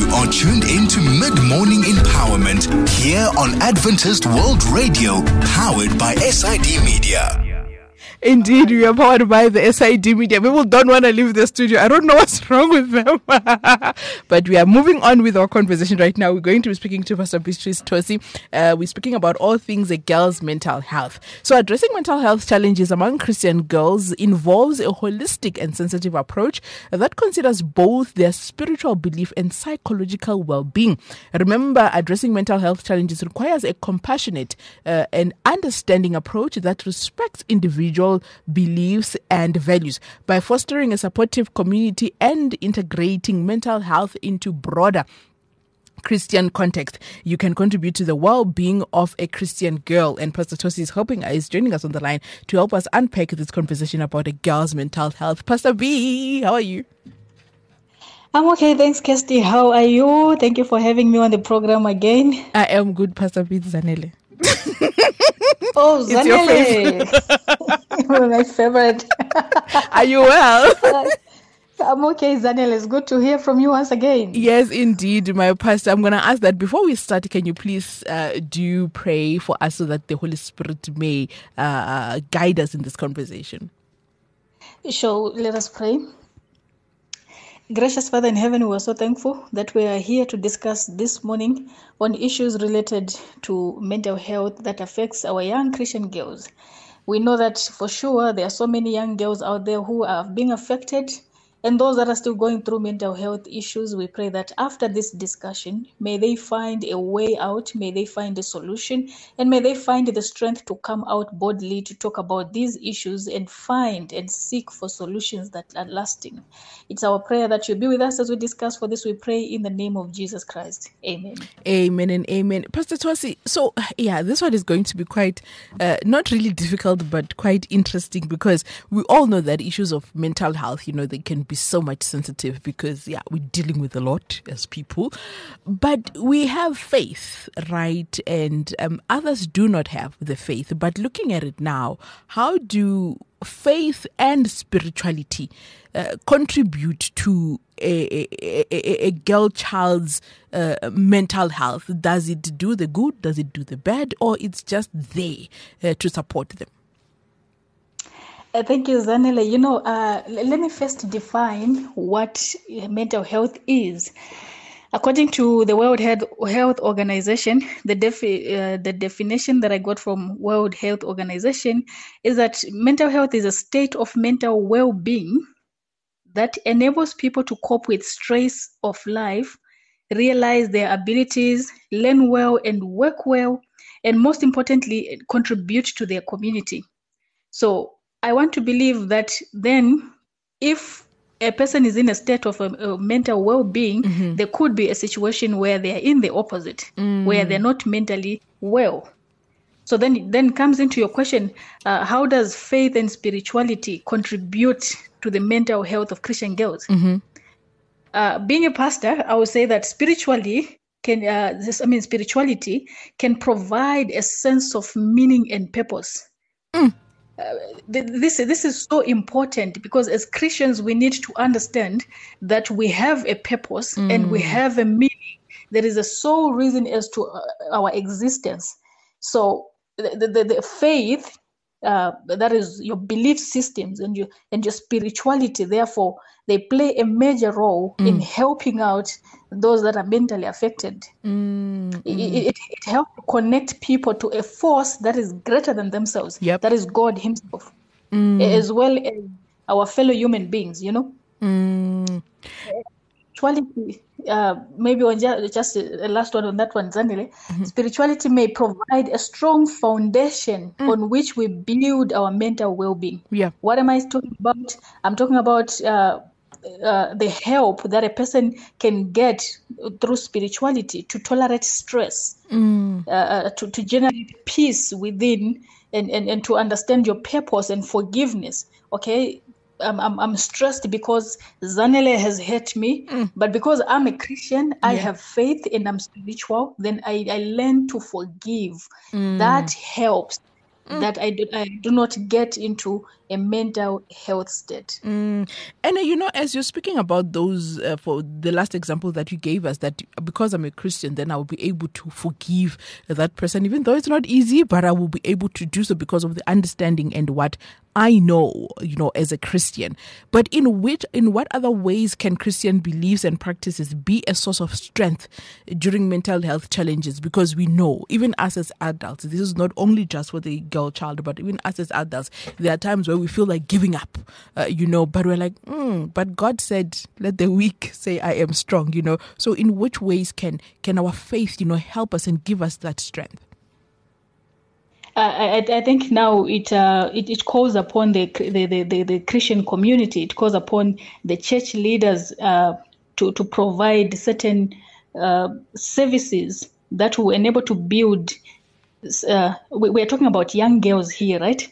are tuned in to Mid-Morning Empowerment here on Adventist World Radio, powered by SID Media. Indeed, we are powered by the SID Media. People don't want to leave the studio. I don't know what's wrong with them. But we are moving on with our conversation right now. We're going to be speaking to Pastor Beatrice Tosi. We're speaking about all things a girl's mental health. So addressing mental health challenges among Christian girls involves a holistic and sensitive approach that considers both their spiritual belief and psychological well-being. Remember, addressing mental health challenges requires a compassionate and understanding approach that respects individual beliefs and values. By fostering a supportive community and integrating mental health into broader Christian context, you can contribute to the well-being of a Christian girl. And Pastor Tosi is joining us on the line to help us unpack this conversation about a girl's mental health. Pastor B, how are you? I'm okay, thanks, Kirsty. How are you? Thank you for having me on the program again. I am good, Pastor B. Zanele. Oh, Zanele. My favorite. Are you well? I'm okay, Zanele. It's good to hear from you once again. Yes, indeed, my pastor. I'm going to ask that before we start, can you please do pray for us so that the Holy Spirit may guide us in this conversation? Sure, let us pray. Gracious Father in heaven, we are so thankful that we are here to discuss this morning on issues related to mental health that affects our young Christian girls. We know that for sure there are so many young girls out there who are being affected, and those that are still going through mental health issues. We pray that after this discussion, may they find a way out, may they find a solution, and may they find the strength to come out boldly to talk about these issues and find and seek for solutions that are lasting. It's our prayer that you'll be with us as we discuss. For this we pray in the name of Jesus Christ. Amen. Amen and amen. Pastor Tosi, so this one is going to be quite, not really difficult, but quite interesting, because we all know that issues of mental health, they can be so much sensitive because, we're dealing with a lot as people. But we have faith, right? And others do not have the faith. But looking at it now, how do faith and spirituality contribute to a girl child's mental health? Does it do the good? Does it do the bad? Or it's just there to support them? Thank you, Zanele. Let me first define what mental health is. According to the World Health Organization, the definition that I got from World Health Organization is that mental health is a state of mental well-being that enables people to cope with stress of life, realize their abilities, learn well and work well, and most importantly, contribute to their community. So I want to believe that then if a person is in a state of mental well-being, there could be a situation where they are in the opposite, where they're not mentally well. So then comes into your question, how does faith and spirituality contribute to the mental health of Christian girls? Being a pastor, I would say that spirituality can provide a sense of meaning and purpose. This is so important, because as Christians we need to understand that we have a purpose and we have a meaning. There is a sole reason as to our existence. So the faith, that is your belief systems and your spirituality, therefore they play a major role in helping out those that are mentally affected. It helps connect people to a force that is greater than themselves. That is God himself, as well as our fellow human beings, Spirituality, maybe on just a last one on that one, Zanele. Spirituality may provide a strong foundation on which we build our mental well-being. What am I talking about? I'm talking about the help that a person can get through spirituality to tolerate stress, to generate peace within, and to understand your purpose and forgiveness. Okay, I'm stressed because Zanele has hurt me, but because I'm a Christian, I have faith and I'm spiritual, then I learn to forgive. That helps. That I do not get into a mental health state. And as you're speaking about those, for the last example that you gave us, that because I'm a Christian, then I will be able to forgive that person, even though it's not easy, but I will be able to do so because of the understanding and what I know, as a Christian. But in what other ways can Christian beliefs and practices be a source of strength during mental health challenges? Because we know, even us as adults, this is not only just for the girl child, but even us as adults, there are times where we feel like giving up, but we're like, but God said, let the weak say I am strong, So in which ways can our faith, help us and give us that strength? I think now it calls upon the Christian community. It calls upon the church leaders to provide certain services that will enable to build. We are talking about young girls here, right?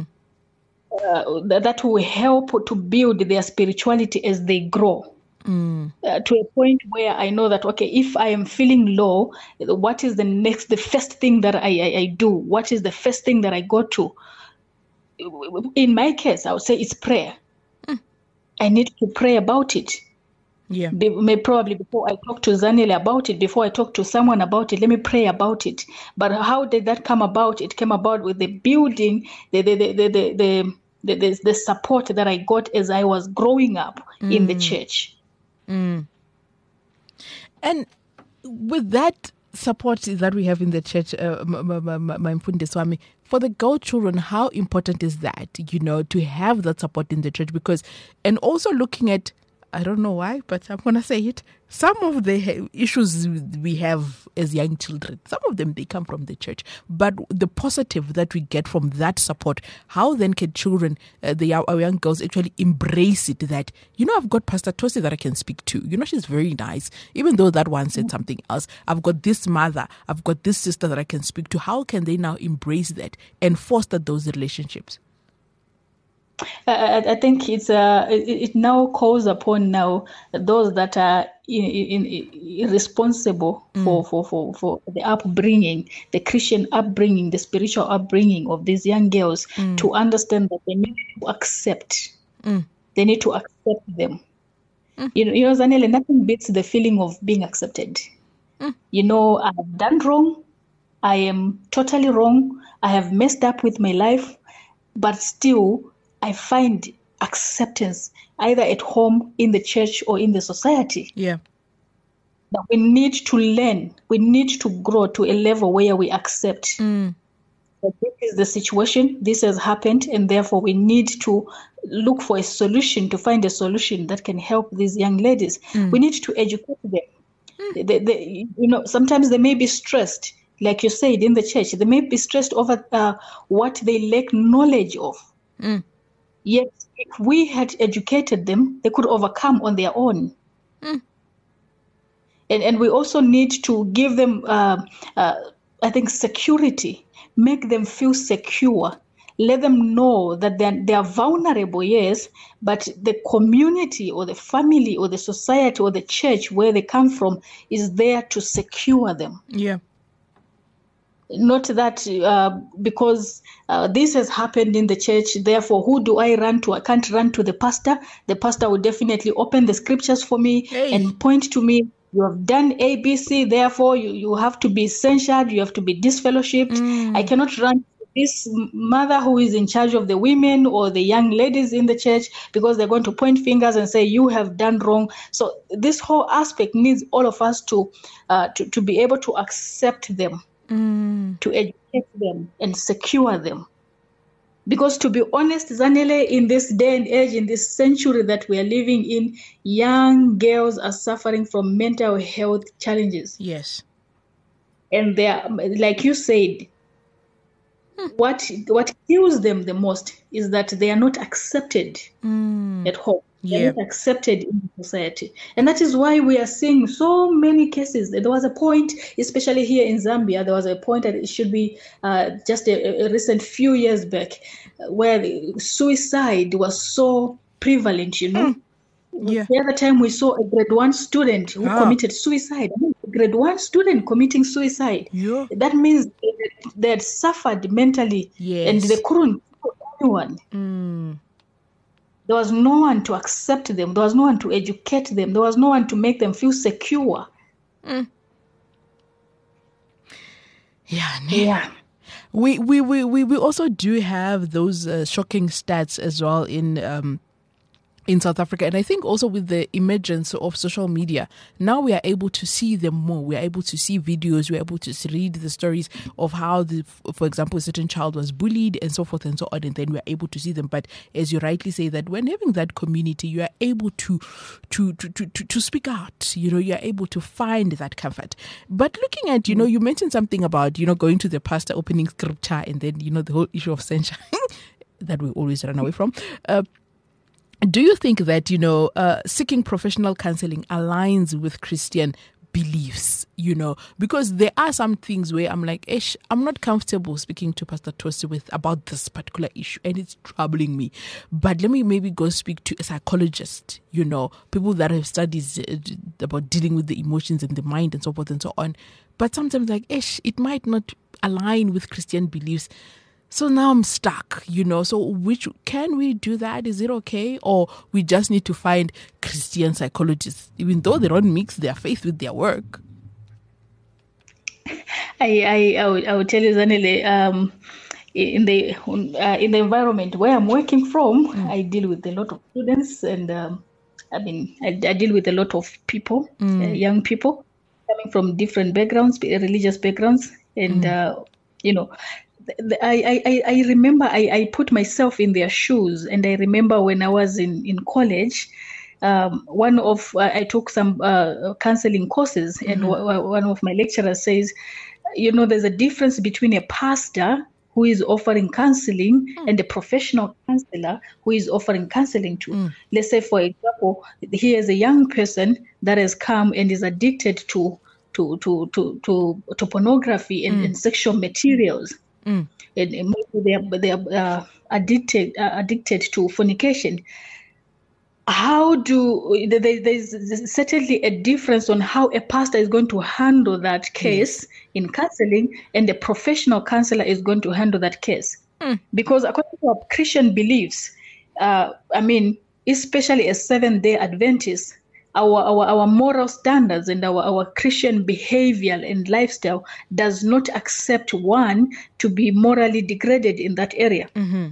That will help to build their spirituality as they grow. To a point where I know that, okay, if I am feeling low, what is the first thing that I do? What is the first thing that I go to? In my case, I would say it's prayer. I need to pray about it. Yeah. Probably before I talk to Zanele about it, before I talk to someone about it, let me pray about it. But how did that come about? It came about with the building, the support that I got as I was growing up in the church. And with that support that we have in the church, my Mfundi Swami, for the girl children, how important is that, to have that support in the church? Because, and also looking at, I don't know why, but I'm going to say it, some of the issues we have as young children, some of them, they come from the church. But the positive that we get from that support, how then can children, our young girls, actually embrace it, that, I've got Pastor Tosi that I can speak to. She's very nice. Even though that one said something else, I've got this mother, I've got this sister that I can speak to. How can they now embrace that and foster those relationships? I think it now calls upon now those that are responsible for the upbringing, the Christian upbringing, the spiritual upbringing of these young girls to understand that they need to accept. They need to accept them. Zanele, nothing beats the feeling of being accepted. I have done wrong. I am totally wrong. I have messed up with my life, but still I find acceptance either at home, in the church, or in the society. Yeah. Now we need to learn. We need to grow to a level where we accept that this is the situation, this has happened, and therefore we need to look for a solution, to find a solution that can help these young ladies. We need to educate them. Sometimes they may be stressed, like you said, in the church. They may be stressed over what they lack knowledge of. Yet, if we had educated them, they could overcome on their own. And we also need to give them, I think, security, make them feel secure, let them know that they are vulnerable, yes, but the community or the family or the society or the church where they come from is there to secure them. Yeah. Not that because this has happened in the church, therefore, who do I run to? I can't run to the pastor. The pastor will definitely open the scriptures for me and point to me. You have done A, B, C, therefore you have to be censured, you have to be disfellowshipped. I cannot run to this mother who is in charge of the women or the young ladies in the church because they're going to point fingers and say, you have done wrong. So this whole aspect needs all of us to be able to accept them. To educate them and secure them. Because to be honest, Zanele, in this day and age, in this century that we are living in, young girls are suffering from mental health challenges. Yes. And they are, like you said, what kills them the most is that they are not accepted at home. They are not accepted in society. And that is why we are seeing so many cases. There was a point, especially here in Zambia, there was a point that it should be just a recent few years back, where suicide was so prevalent, Yeah. The other time we saw a grade 1 student who committed suicide. A grade 1 student committing suicide. Yeah. That means they had suffered mentally and they couldn't anyone. There was no one to accept them. There was no one to educate them. There was no one to make them feel secure. Yeah. We also do have those shocking stats as well in South Africa. And I think also with the emergence of social media, now we are able to see them more. We are able to see videos. We are able to read the stories of how, for example, a certain child was bullied and so forth and so on. And then we are able to see them. But as you rightly say, that when having that community, you are able to speak out. You are able to find that comfort. But looking at, you mentioned something about, going to the pastor, opening scripture, and then, the whole issue of censure that we always run away from. Do you think that, seeking professional counseling aligns with Christian beliefs, because there are some things where I'm like, I'm not comfortable speaking to Pastor Tosi about this particular issue and it's troubling me. But let me maybe go speak to a psychologist, people that have studies about dealing with the emotions and the mind and so forth and so on. But sometimes it might not align with Christian beliefs. So now I'm stuck, so can we do that? Is it okay? Or we just need to find Christian psychologists, even though they don't mix their faith with their work? I would tell you, Zanele, in the environment where I'm working from, I deal with a lot of students, and I deal with a lot of people, young people coming from different backgrounds, religious backgrounds, and I remember I put myself in their shoes, and I remember when I was in college, I took some counseling courses, and one of my lecturers says, there's a difference between a pastor who is offering counseling and a professional counselor who is offering counseling to. Let's say, for example, here is a young person that has come and is addicted to pornography and sexual materials. And maybe they are addicted to fornication. There's certainly a difference on how a pastor is going to handle that case in counseling, and a professional counselor is going to handle that case. Because according to our Christian beliefs, especially as Seventh-day Adventists, our moral standards and our Christian behavior and lifestyle does not accept one to be morally degraded in that area.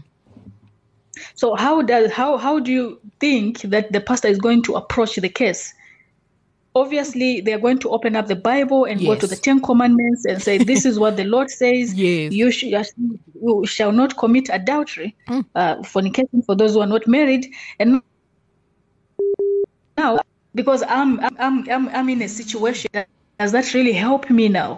So how do you think that the pastor is going to approach the case? Obviously, they are going to open up the Bible and go to the 10 Commandments and say, this is what the Lord says. You shall not commit adultery, fornication for those who are not married. And now, because I'm in a situation, does that really help me now?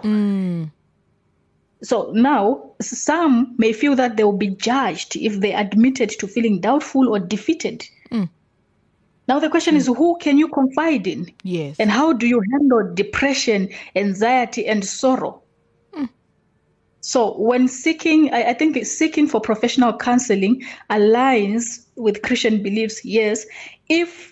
So now some may feel that they will be judged if they admitted to feeling doubtful or defeated. Now the question is, who can you confide in? Yes. And how do you handle depression, anxiety, and sorrow? So when I think seeking for professional counseling aligns with Christian beliefs, yes, if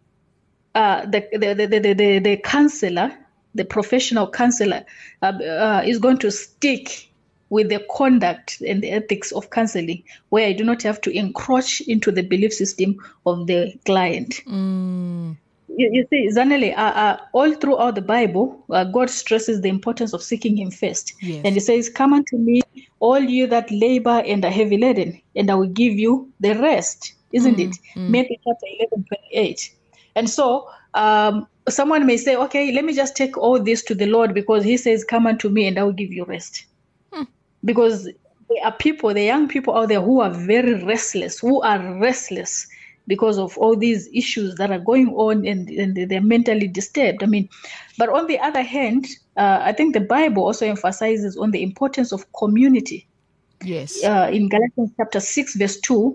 the counselor, the professional counselor, is going to stick with the conduct and the ethics of counseling, where I do not have to encroach into the belief system of the client. You see, Zanele, all throughout the Bible, God stresses the importance of seeking Him first. Yes. And He says, "Come unto me, all you that labor and are heavy laden, and I will give you the rest." Isn't it? Matthew chapter 11:28. And so someone may say, okay, let me just take all this to the Lord, because He says, come unto me and I will give you rest. Because there are people, the young people out there who are very restless, because of all these issues that are going on, and they're mentally disturbed. But on the other hand, I think the Bible also emphasizes on the importance of community. Yes. In Galatians chapter 6, verse 2,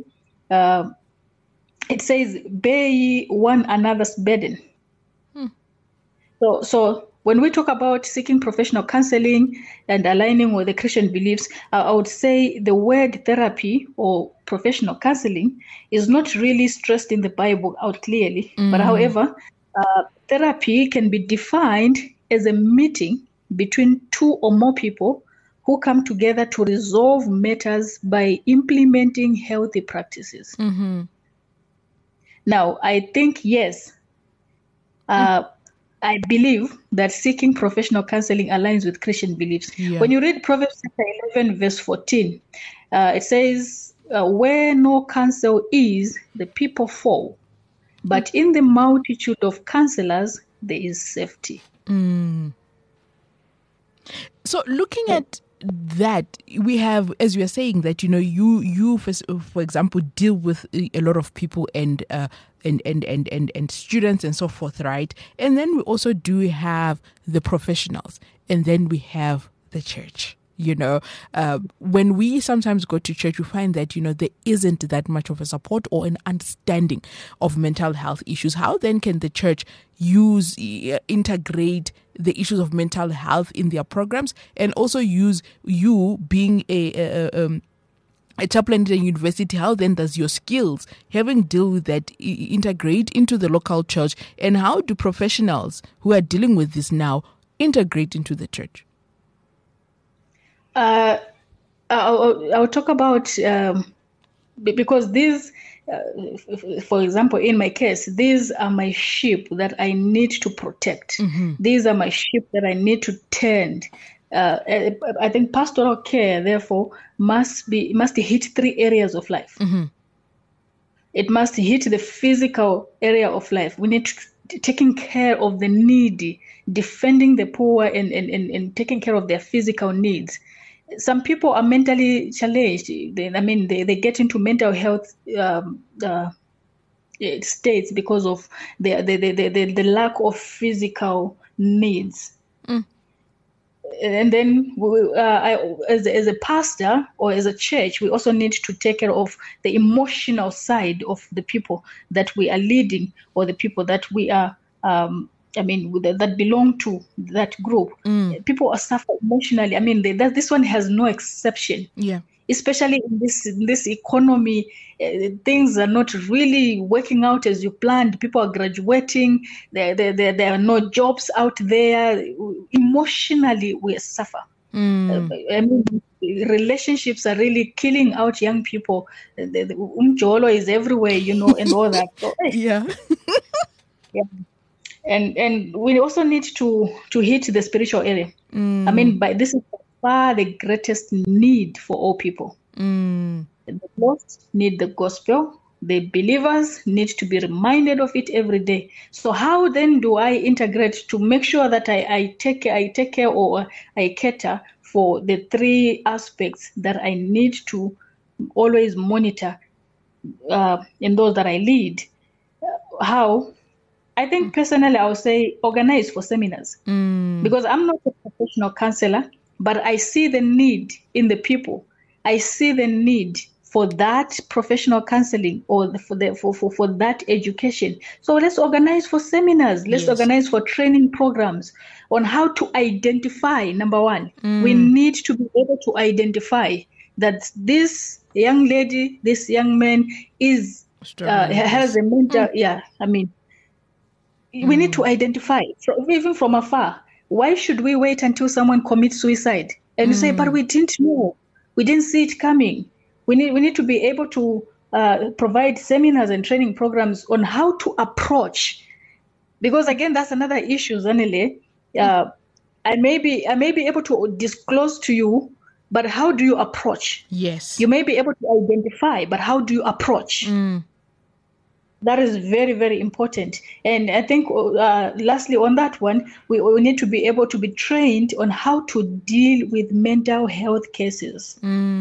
it says, bear ye one another's burden. So when we talk about seeking professional counseling and aligning with the Christian beliefs, I would say the word therapy or professional counseling is not really stressed in the Bible out clearly. But however, therapy can be defined as a meeting between two or more people who come together to resolve matters by implementing healthy practices. Mm-hmm. Now, I think, yes, I believe that seeking professional counseling aligns with Christian beliefs. Yeah. When you read Proverbs chapter 11, verse 14, it says, where no counsel is, the people fall. But in the multitude of counselors, there is safety. So looking at that, we have, as you are saying, that you for example deal with a lot of people and students and so forth, right? And then we also do have the professionals, and then we have the church. When we sometimes go to church, we find that there isn't that much of a support or an understanding of mental health issues. How then can the church integrate the issues of mental health in their programs, and also use you being a chaplain at a university? How then does your skills, having dealt with that, integrate into the local church? And how do professionals who are dealing with this now integrate into the church? I'll talk about, because these, for example, in my case, these are my sheep that I need to protect. Mm-hmm. These are my sheep that I need to tend. I think pastoral care, therefore, must hit 3 areas of life. Mm-hmm. It must hit the physical area of life. We need to taking care of the needy, defending the poor, and taking care of their physical needs. Some people are mentally challenged. They get into mental health states because of the lack of physical needs. And then as a pastor or as a church, we also need to take care of the emotional side of the people that we are leading, or the people that we are that belong to that group. People are suffering emotionally. This one has no exception. Yeah. Especially in this economy, things are not really working out as you planned. People are graduating. There are no jobs out there. Emotionally, we suffer. Relationships are really killing out young people. The umjolo is everywhere, and all that. So, yeah. Yeah. And we also need to hit the spiritual area. This is far the greatest need for all people. The lost need the gospel. The believers need to be reminded of it every day. So how then do I integrate to make sure that I take care or I cater for the 3 aspects that I need to always monitor in those that I lead? How? I think personally, I would say organize for seminars, because I'm not a professional counselor, but I see the need in the people. I see the need for that professional counseling or for that education. So let's organize for seminars. Let's organize for training programs on how to identify. Number one, we need to be able to identify that this young lady, this young man has a mental. We need to identify, even from afar. Why should we wait until someone commits suicide and say, but we didn't know, we didn't see it coming? We need to be able to provide seminars and training programs on how to approach, because again, that's another issue, Zanele. I may be able to disclose to you, but how do you approach? Yes. You may be able to identify, but how do you approach? That is very, very important. And I think lastly on that one, we need to be able to be trained on how to deal with mental health cases.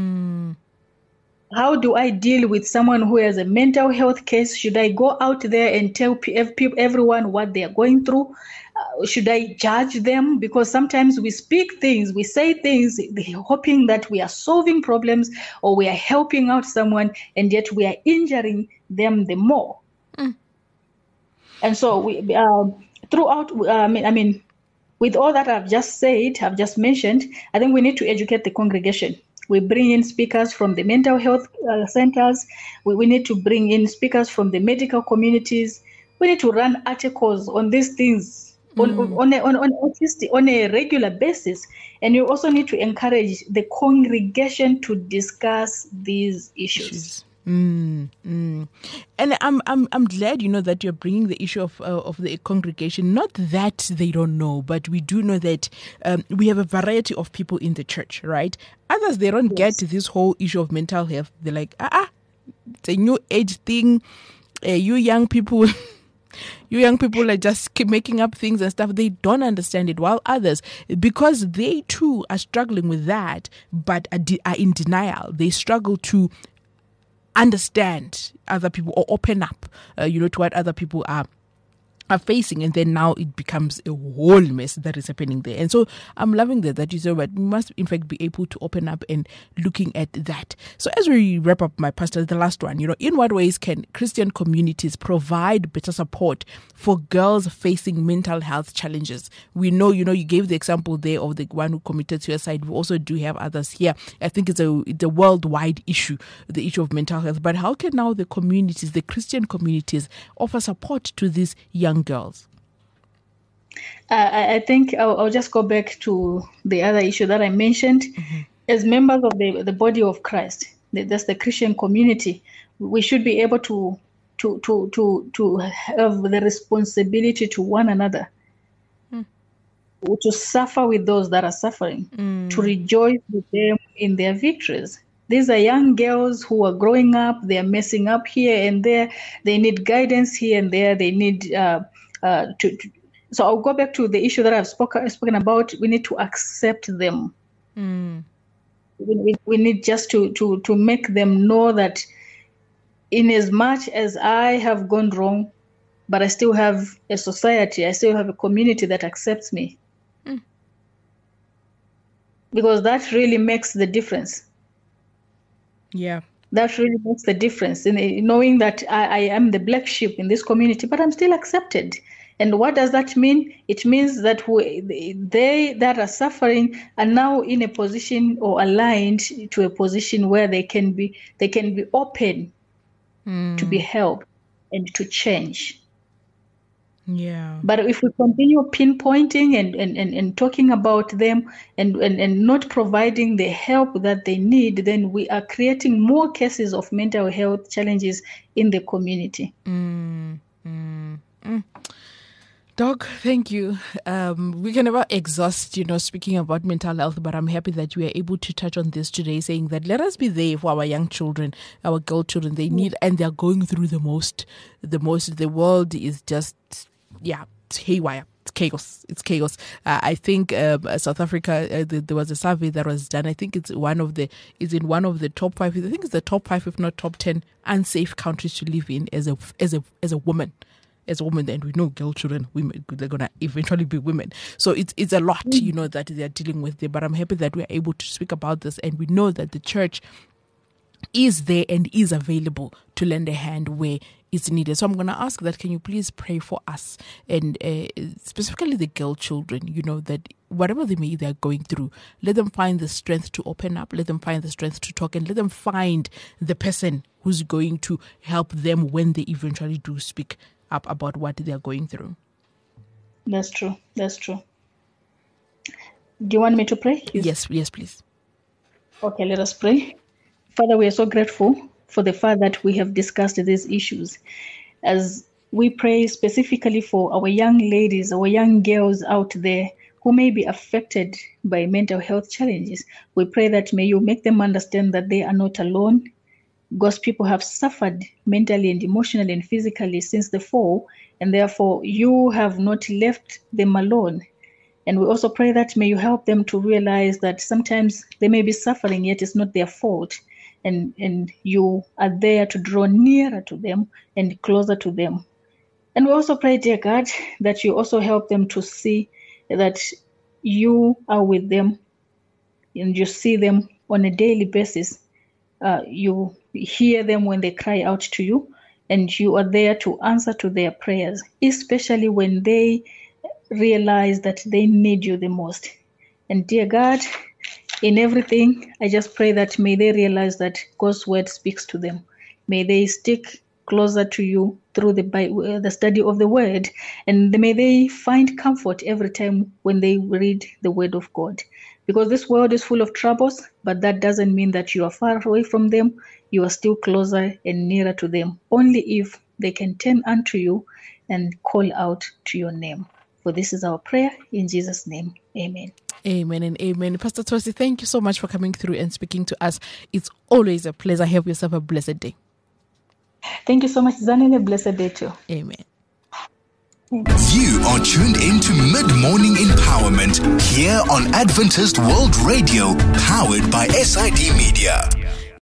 How do I deal with someone who has a mental health case? Should I go out there and tell everyone what they are going through? Should I judge them? Because sometimes we speak things, we say things, hoping that we are solving problems or we are helping out someone, and yet we are injuring them the more. And so we throughout, with all that I've just mentioned, I think we need to educate the congregation. We bring in speakers from the mental health centers. We need to bring in speakers from the medical communities. We need to run articles on these things on a regular basis. And you also need to encourage the congregation to discuss these issues. And I'm glad, that you're bringing the issue of the congregation. Not that they don't know, but we do know that we have a variety of people in the church, right? Others, they don't get this whole issue of mental health. They're like, it's a new age thing. You young people are just keep making up things and stuff. They don't understand it. While others, because they too are struggling with that, but are in denial, they struggle to understand other people or open up, to what other people are facing, and then now it becomes a whole mess that is happening there. And so I'm loving that you say, but we must in fact be able to open up and looking at that. So as we wrap up, my pastor, the last one, in what ways can Christian communities provide better support for girls facing mental health challenges? We know, you gave the example there of the one who committed suicide. We also do have others here. I think it's a worldwide issue, the issue of mental health. But how can now the communities, the Christian communities, offer support to these young girls? I think I'll just go back to the other issue that I mentioned. As members of the body of Christ, that's the Christian community, we should be able to have the responsibility to one another, to suffer with those that are suffering, to rejoice with them in their victories. These are young girls who are growing up. They are messing up here and there. They need guidance here and there. They need So I'll go back to the issue that I've spoken about. We need to accept them. We need just to make them know that in as much as I have gone wrong, but I still have a society, I still have a community that accepts me. Because that really makes the difference. Yeah. That really makes the difference in knowing that I am the black sheep in this community, but I'm still accepted. And what does that mean? It means that they that are suffering are now in a position or aligned to a position where they can be open to be helped and to change. Yeah. But if we continue pinpointing and talking about them and not providing the help that they need, then we are creating more cases of mental health challenges in the community. Doc, thank you. We can never exhaust, speaking about mental health, but I'm happy that we are able to touch on this today, saying that let us be there for our young children, our girl children. They need, and they're going through the most. The world is just, it's haywire. It's chaos. I think South Africa, there was a survey that was done. I think it's in one of the top 5. I think it's the top 5, if not top 10, unsafe countries to live in as a woman. As a woman, and we know girl children, women, they're gonna eventually be women. So it's a lot, that they're dealing with there. But I'm happy that we're able to speak about this, and we know that the church is there and is available to lend a hand where it's needed. So I'm going to ask that, can you please pray for us, and specifically the girl children, that whatever they're going through, let them find the strength to open up, let them find the strength to talk, and let them find the person who's going to help them when they eventually do speak up about what they're going through. That's true. Do you want me to pray? Yes, please. Okay, let us pray. Father, we are so grateful for the fact that we have discussed these issues. As we pray specifically for our young ladies, our young girls out there who may be affected by mental health challenges, we pray that may you make them understand that they are not alone. God's people have suffered mentally and emotionally and physically since the fall, and therefore you have not left them alone. And we also pray that may you help them to realize that sometimes they may be suffering, yet it's not their fault. And you are there to draw nearer to them and closer to them. And we also pray, dear God, that you also help them to see that you are with them and you see them on a daily basis. You hear them when they cry out to you, and you are there to answer to their prayers, especially when they realize that they need you the most. And dear God, in everything, I just pray that may they realize that God's word speaks to them. May they stick closer to you through the study of the Word, and may they find comfort every time when they read the Word of God. Because this world is full of troubles, but that doesn't mean that you are far away from them. You are still closer and nearer to them, only if they can turn unto you and call out to your name. For this is our prayer in Jesus' name. Amen. Amen and amen. Pastor Thosi, thank you so much for coming through and speaking to us. It's always a pleasure. Have yourself a blessed day. Thank you so much, Zanele. A blessed day too. Amen. You are tuned into Mid-Morning Empowerment here on Adventist World Radio, powered by SID Media.